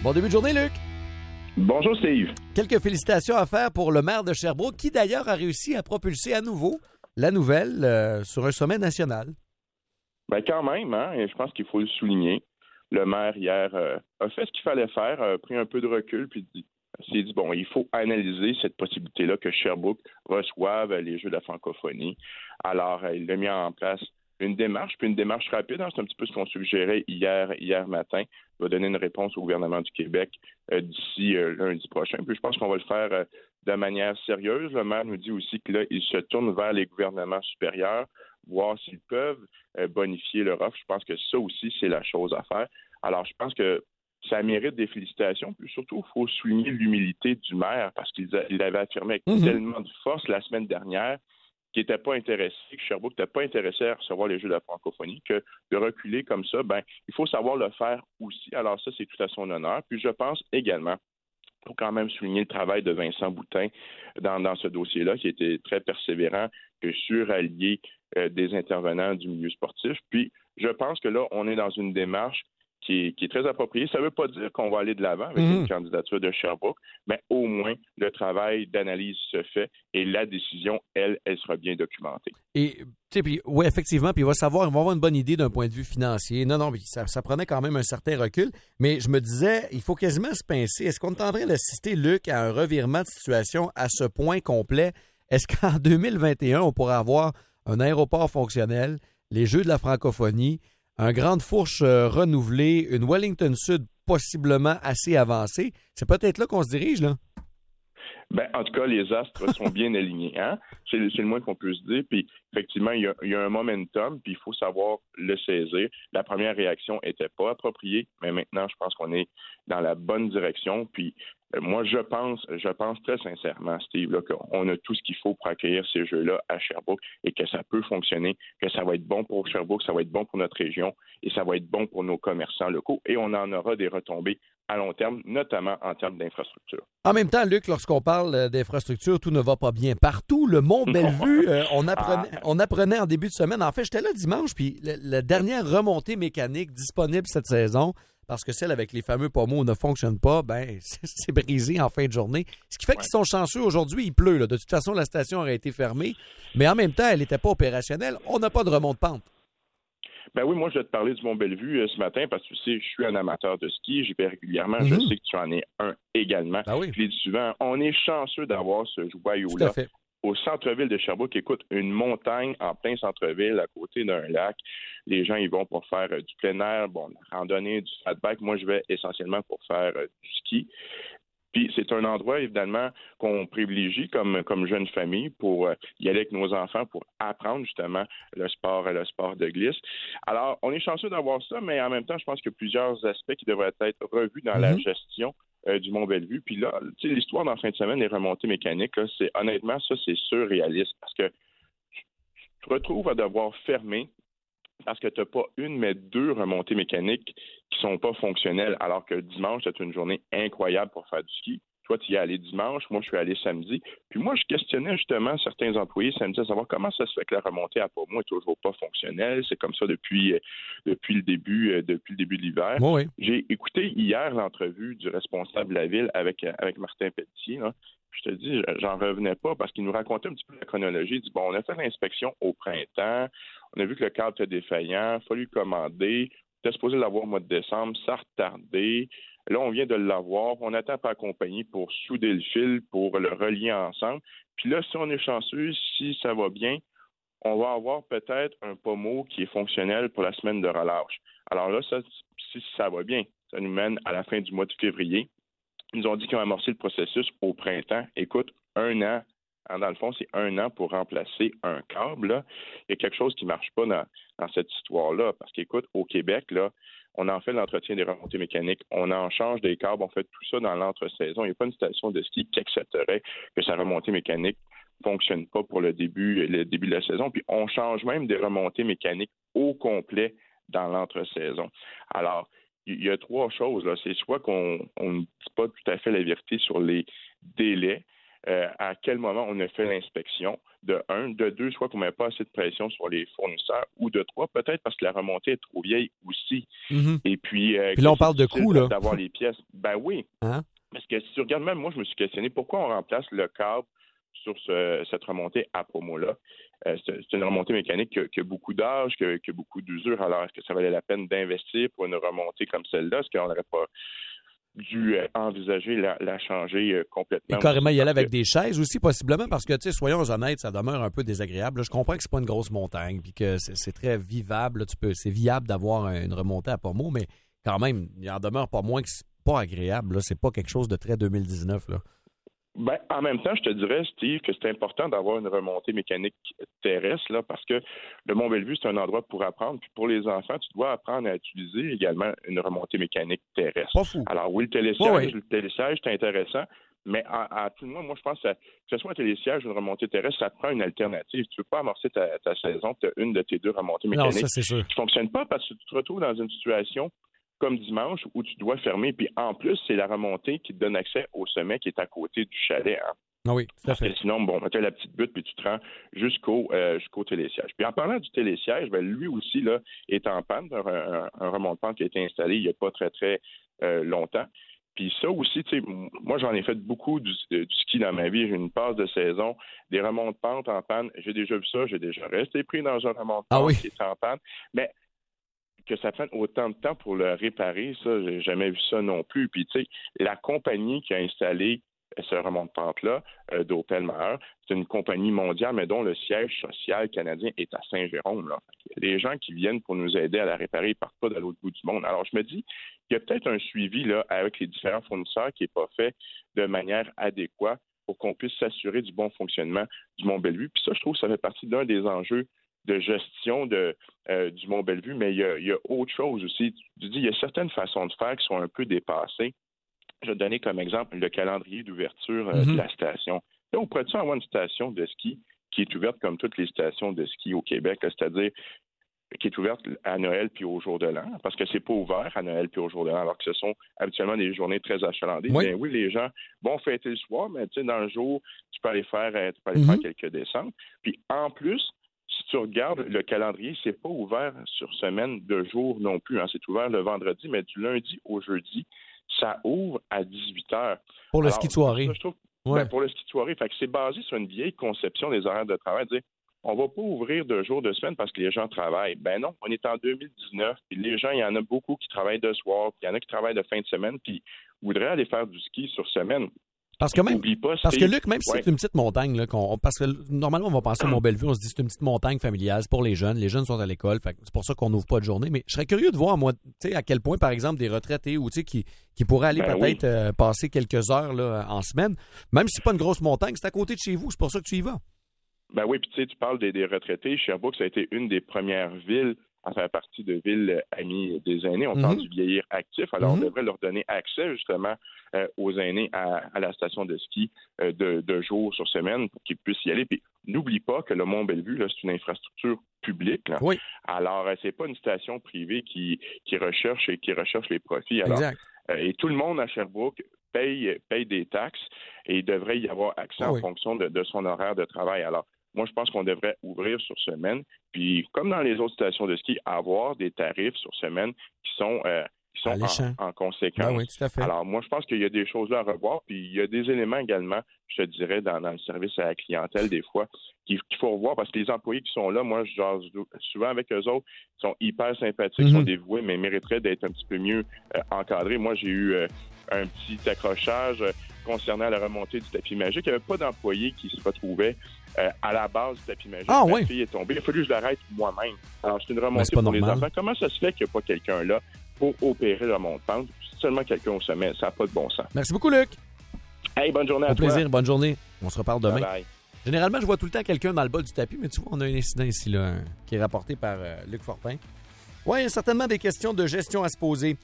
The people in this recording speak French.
Bon début de journée, Luc. Bonjour Steve. Quelques félicitations à faire pour le maire de Sherbrooke qui d'ailleurs a réussi à propulser à nouveau la nouvelle sur un sommet national. Ben quand même, hein, et je pense qu'il faut le souligner. Le maire hier a fait ce qu'il fallait faire, a pris un peu de recul, puis s'est dit, bon, il faut analyser cette possibilité-là que Sherbrooke reçoive les Jeux de la francophonie. Alors, il a mis en place une démarche, puis une démarche rapide, hein, c'est un petit peu ce qu'on suggérait hier matin. Il va donner une réponse au gouvernement du Québec d'ici lundi prochain. Puis je pense qu'on va le faire de manière sérieuse. Le maire nous dit aussi que là, il se tourne vers les gouvernements supérieurs, voir s'ils peuvent bonifier leur offre. Je pense que ça aussi, c'est la chose à faire. Alors, je pense que ça mérite des félicitations. Puis surtout, il faut souligner l'humilité du maire parce qu'il avait affirmé avec tellement de force la semaine dernière qu'il n'était pas intéressé, que Sherbrooke n'était pas intéressé à recevoir les Jeux de la francophonie, que de reculer comme ça, ben, il faut savoir le faire aussi. Alors ça, c'est tout à son honneur. Puis je pense également, il faut quand même souligner le travail de Vincent Boutin dans ce dossier-là, qui était très persévérant, que surallié des intervenants du milieu sportif. Puis je pense que là, on est dans une démarche qui est très appropriée. Ça ne veut pas dire qu'on va aller de l'avant avec une candidature de Sherbrooke, mais au moins, le travail d'analyse se fait et la décision, elle sera bien documentée. Et, tu sais, puis, oui, effectivement, puis il va avoir une bonne idée d'un point de vue financier. Non, puis ça prenait quand même un certain recul, mais je me disais, il faut quasiment se pincer. Est-ce qu'on est en train d'assister, Luc, à un revirement de situation à ce point complet? Est-ce qu'en 2021, on pourra avoir un aéroport fonctionnel, les Jeux de la francophonie, un Grande Fourche renouvelé, une Wellington Sud possiblement assez avancée? C'est peut-être là qu'on se dirige, là? Ben, en tout cas, les astres sont bien alignés. Hein? C'est le moins qu'on peut se dire. Puis, effectivement, il y a un momentum, puis il faut savoir le saisir. La première réaction n'était pas appropriée, mais maintenant, je pense qu'on est dans la bonne direction. Puis, moi, je pense très sincèrement, Steve, là, qu'on a tout ce qu'il faut pour accueillir ces Jeux-là à Sherbrooke et que ça peut fonctionner, que ça va être bon pour Sherbrooke, ça va être bon pour notre région et ça va être bon pour nos commerçants locaux. Et on en aura des retombées à long terme, notamment en termes d'infrastructure. En même temps, Luc, lorsqu'on parle d'infrastructure, tout ne va pas bien partout. Le Mont-Bellevue, on apprenait en début de semaine. En fait, j'étais là dimanche, puis la dernière remontée mécanique disponible cette saison, parce que celle avec les fameux pommeaux ne fonctionne pas, ben c'est brisé en fin de journée. Ce qui fait qu'ils sont chanceux aujourd'hui, il pleut. Là. De toute façon, la station aurait été fermée, mais en même temps, elle n'était pas opérationnelle. On n'a pas de remonte pente. Ben oui, moi, je vais te parler du Mont-Bellevue ce matin parce que tu sais, je suis un amateur de ski, j'y vais régulièrement. Je sais que tu en es un également. Ben oui. Je l'ai dit souvent, on est chanceux d'avoir ce joyau-là au centre-ville de Sherbrooke. Écoute, une montagne en plein centre-ville, à côté d'un lac. Les gens y vont pour faire du plein air, bon, la randonnée, du fat bike. Moi, je vais essentiellement pour faire du ski. Puis c'est un endroit, évidemment, qu'on privilégie comme jeune famille pour y aller avec nos enfants pour apprendre justement le sport de glisse. Alors, on est chanceux d'avoir ça, mais en même temps, je pense qu'il y a plusieurs aspects qui devraient être revus dans la gestion du Mont-Bellevue. Puis là, tu sais, l'histoire dans la fin de semaine des remontées mécaniques, là, honnêtement, ça, c'est surréaliste parce que tu te retrouves à devoir fermer parce que tu n'as pas une, mais deux remontées mécaniques qui sont pas fonctionnelles, alors que dimanche, c'est une journée incroyable pour faire du ski. Toi, tu y es allé dimanche, moi, je suis allé samedi. Puis moi, je questionnais justement certains employés samedi à savoir comment ça se fait que la remontée à Pommeau est toujours pas fonctionnelle. C'est comme ça depuis le début de l'hiver. Oui. J'ai écouté hier l'entrevue du responsable de la ville avec Martin Pelletier, là. Je te dis, j'en revenais pas parce qu'il nous racontait un petit peu la chronologie. Il dit, bon, on a fait l'inspection au printemps, on a vu que le cadre était défaillant, il a fallu le commander, on était supposé l'avoir au mois de décembre, ça a retardé. Là, on vient de l'avoir, on attend par la compagnie pour souder le fil, pour le relier ensemble. Puis là, si on est chanceux, si ça va bien, on va avoir peut-être un pommeau qui est fonctionnel pour la semaine de relâche. Alors là, ça, si ça va bien, ça nous mène à la fin du mois de février. Ils nous ont dit qu'ils ont amorcé le processus au printemps. Écoute, 1 an, dans le fond, c'est 1 an pour remplacer un câble. Là. Il y a quelque chose qui ne marche pas dans cette histoire-là. Parce qu'écoute, au Québec, là, on en fait l'entretien des remontées mécaniques, on en change des câbles, on fait tout ça dans l'entre-saison. Il n'y a pas une station de ski qui accepterait que sa remontée mécanique ne fonctionne pas pour le début de la saison. Puis on change même des remontées mécaniques au complet dans l'entre-saison. Alors, il y a 3 choses. Là. C'est soit qu'on ne dit pas tout à fait la vérité sur les délais, à quel moment on a fait l'inspection, de un. De deux, soit qu'on ne met pas assez de pression sur les fournisseurs, ou de trois, peut-être parce que la remontée est trop vieille aussi. Mm-hmm. Et puis là, on parle de coût, là. D'avoir les pièces. Ben oui. Hein? Parce que si tu regardes, même moi, je me suis questionné pourquoi on remplace le câble sur cette remontée à promo-là. C'est une remontée mécanique qui a beaucoup d'âge, qui a beaucoup d'usure. Alors, est-ce que ça valait la peine d'investir pour une remontée comme celle-là? Est-ce qu'on n'aurait pas dû envisager la changer complètement? Et carrément y aller avec des chaises aussi, possiblement, parce que, tu sais, soyons honnêtes, ça demeure un peu désagréable. Là, je comprends que c'est pas une grosse montagne, puis que c'est très vivable. Là, c'est viable d'avoir une remontée à pommeau, mais quand même, il en demeure pas moins que c'est pas agréable. Là. C'est pas quelque chose de très 2019, là. Ben, en même temps, je te dirais, Steve, que c'est important d'avoir une remontée mécanique terrestre, là, parce que le Mont-Bellevue, c'est un endroit pour apprendre. Puis pour les enfants, tu dois apprendre à utiliser également une remontée mécanique terrestre. Pas fou. Alors oui, le télésiège, c'est intéressant, mais à tout le monde, moi, je pense que ce soit un télésiège ou une remontée terrestre, ça te prend une alternative. Tu ne veux pas amorcer ta saison, tu as une de tes deux remontées mécaniques non, ça, c'est sûr. qui ne fonctionne pas parce que tu te retrouves dans une situation comme dimanche, où tu dois fermer. Puis en plus, c'est la remontée qui te donne accès au sommet qui est à côté du chalet. Hein. Ah oui, tout à fait. Parce que sinon, tu as la petite butte, puis tu te rends jusqu'au télésiège. Puis en parlant du télésiège, lui aussi là, est en panne, un remonte-pente qui a été installé il n'y a pas très, très longtemps. Puis ça aussi, tu sais, moi, j'en ai fait beaucoup du ski dans ma vie. J'ai une passe de saison, des remonte-pentes en panne. J'ai déjà vu ça, j'ai déjà resté pris dans un remonte-pente qui est en panne. Mais que ça prenne autant de temps pour le réparer, ça, j'ai jamais vu ça non plus. Puis, tu sais, la compagnie qui a installé ce remonte-pente-là, d'Opel Maher, c'est une compagnie mondiale, mais dont le siège social canadien est à Saint-Jérôme. Là. Les gens qui viennent pour nous aider à la réparer, ils ne partent pas de l'autre bout du monde. Alors, je me dis, il y a peut-être un suivi là avec les différents fournisseurs qui n'est pas fait de manière adéquate pour qu'on puisse s'assurer du bon fonctionnement du Mont-Bellevue. Puis ça, je trouve que ça fait partie d'un des enjeux de gestion du Mont-Bellevue, mais il y a autre chose aussi. Tu dis, il y a certaines façons de faire qui sont un peu dépassées. Je vais te donner comme exemple le calendrier d'ouverture de la station. Là, on pourrait-tu avoir une station de ski qui est ouverte comme toutes les stations de ski au Québec, là, c'est-à-dire qui est ouverte à Noël puis au jour de l'an, parce que c'est pas ouvert à Noël puis au jour de l'an, alors que ce sont habituellement des journées très achalandées. Oui. Bien oui, les gens vont fêter le soir, mais tu sais, dans le jour, tu peux aller faire quelques descentes. Puis en plus, si tu regardes le calendrier, c'est pas ouvert sur semaine de jour non plus. Hein. C'est ouvert le vendredi, mais du lundi au jeudi, ça ouvre à 18h. Pour le ski de soirée. Ça, je trouve, pour le ski de soirée. Fait que c'est basé sur une vieille conception des horaires de travail. Dire, on va pas ouvrir de jours de semaine parce que les gens travaillent. Ben non, on est en 2019, puis les gens, il y en a beaucoup qui travaillent de soir, puis il y en a qui travaillent de fin de semaine, puis voudraient aller faire du ski sur semaine. Parce que Luc, même si c'est une petite montagne, là, parce que normalement, on va penser au Mont-Bellevue, on se dit c'est une petite montagne familiale, c'est pour les jeunes sont à l'école, fait que c'est pour ça qu'on n'ouvre pas de journée. Mais je serais curieux de voir, moi, tu sais, à quel point, par exemple, des retraités ou qui pourraient aller peut-être passer quelques heures là, en semaine, même si c'est pas une grosse montagne, c'est à côté de chez vous, c'est pour ça que tu y vas. Ben oui, puis tu sais, tu parles des retraités. Sherbrooke, ça a été une des premières villes à faire partie de villes amies des aînés. On parle du vieillir actif. Alors, on devrait leur donner accès, justement, aux aînés à la station de ski de jour sur semaine pour qu'ils puissent y aller. Puis, n'oublie pas que le Mont-Bellevue, là, c'est une infrastructure publique. Là. Oui. Alors, c'est pas une station privée qui recherche les profits. Alors, exact. Et tout le monde à Sherbrooke paye des taxes et il devrait y avoir accès en fonction de son horaire de travail. Alors, moi, je pense qu'on devrait ouvrir sur semaine, puis comme dans les autres stations de ski, avoir des tarifs sur semaine qui sont en conséquence. Ben oui, tout à fait. Alors, moi, je pense qu'il y a des choses là à revoir, puis il y a des éléments également, je te dirais, dans le service à la clientèle, des fois, qu'il faut revoir, parce que les employés qui sont là, moi, je jase souvent avec eux autres, sont hyper sympathiques, sont dévoués, mais mériteraient d'être un petit peu mieux encadrés. Moi, j'ai eu un petit accrochage concernant la remontée du tapis magique. Il n'y avait pas d'employés qui se retrouvaient à la base du tapis magique. La fille est tombée. Il a fallu que je l'arrête moi-même. Alors, c'est une remontée pour les enfants. Comment ça se fait qu'il n'y a pas quelqu'un là pour opérer le remonte-pente? Seulement quelqu'un au sommet. Ça n'a pas de bon sens. Merci beaucoup, Luc. Hey, bonne journée à toi. Au plaisir. Bonne journée. On se reparle demain. Bye bye. Généralement, je vois tout le temps quelqu'un dans le bas du tapis, mais tu vois, on a un incident ici là, qui est rapporté par Luc Fortin. Oui, il y a certainement des questions de gestion à se poser.